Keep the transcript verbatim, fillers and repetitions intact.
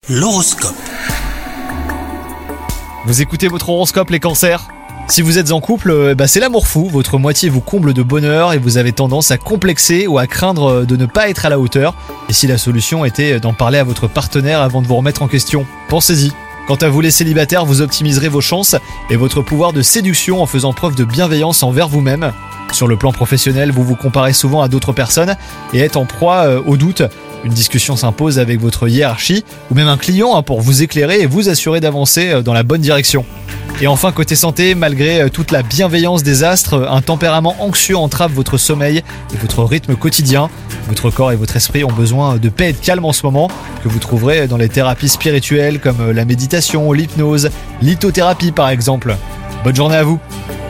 L'horoscope. Vous écoutez votre horoscope les cancers ? Si vous êtes en couple, euh, bah c'est l'amour fou, votre moitié vous comble de bonheur et vous avez tendance à complexer ou à craindre de ne pas être à la hauteur. Et si la solution était d'en parler à votre partenaire avant de vous remettre en question ? Pensez-y. Quant à vous les célibataires, vous optimiserez vos chances et votre pouvoir de séduction en faisant preuve de bienveillance envers vous-même. Sur le plan professionnel, vous vous comparez souvent à d'autres personnes et êtes en proie euh, au doute. Une discussion s'impose avec votre hiérarchie ou même un client hein, pour vous éclairer et vous assurer d'avancer dans la bonne direction. Et enfin, côté santé, malgré toute la bienveillance des astres, un tempérament anxieux entrave votre sommeil et votre rythme quotidien. Votre corps et votre esprit ont besoin de paix et de calme en ce moment, que vous trouverez dans les thérapies spirituelles comme la méditation, l'hypnose, l'ithothérapie par exemple. Bonne journée à vous!